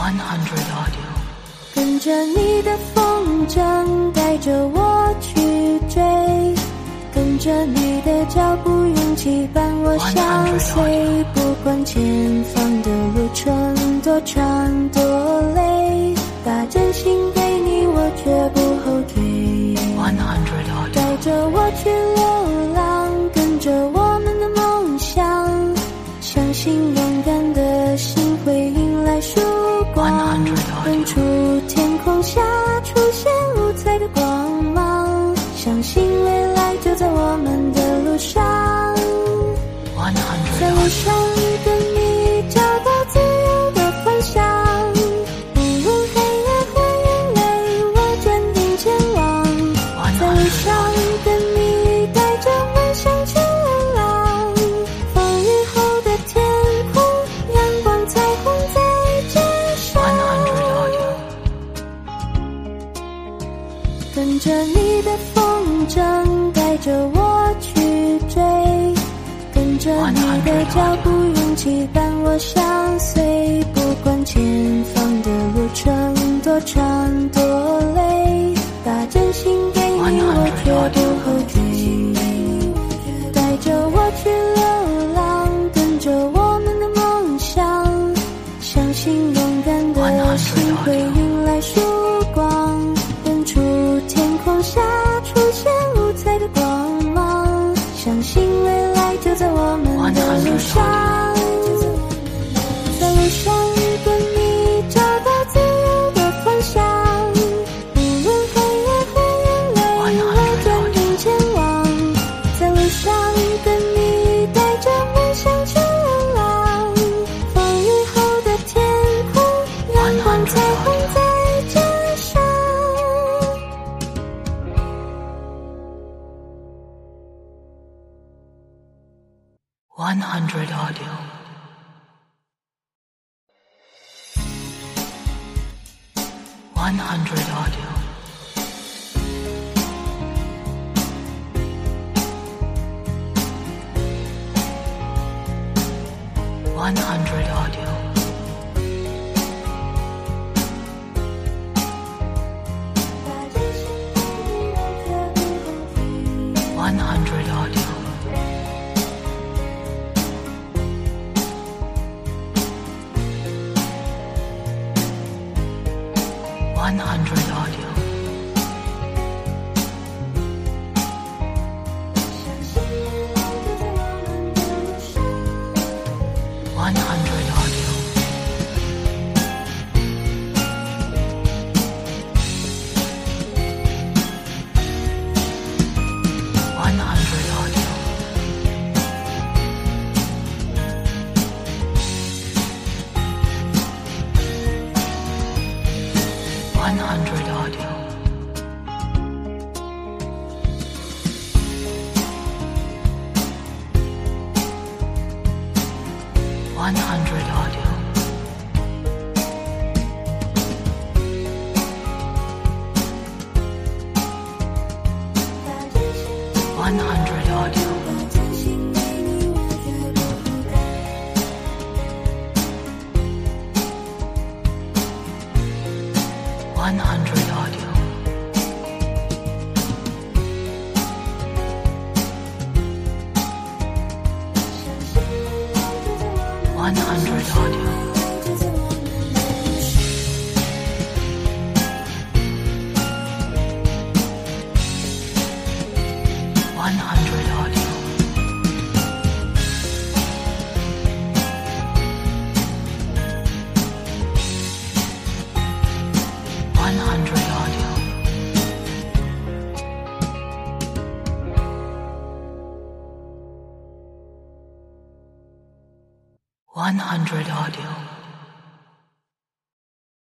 Audio。 跟着你的风筝，带着我去追，跟着你的脚步，勇气伴我相随。不管前方的路程多长多累，把真心给你，我绝不后退。带着我去流浪，跟着我们的梦想，相信勇敢的心会迎来曙光。远处天空下出现五彩的光芒，相信未来就在我们的路上。在路上跟你找到自由的方向，无论黑夜或眼泪，我坚定前往。在路上跟你带着梦想去流浪，风雨后的天空，阳光彩虹在街上。跟着你的风筝，带着我去追，跟着你的脚步，勇气伴我相随。不管前方的路程多长多累，把真心给你，我绝不后退。带着我去流浪，跟着我们的梦想，相信勇敢的心会迎来曙光。远处天空下出现五彩的光芒，相信未来就在我们的路上。在路上跟你找到自由的方向，无论黑夜或眼泪，我坚定前往。在路上跟你带着梦想去流浪，风雨后的天空，阳光彩虹在街上。 100 Audio。 100 Audio。 100 Audio。 100 Audio。 100 Audio。 100 Audio。 100 Audio。 100 Audio。 100 Audio。 100 Audio。 100 Audio。 100 Audio。 100 Audio。 100 Audio。 100 Audio。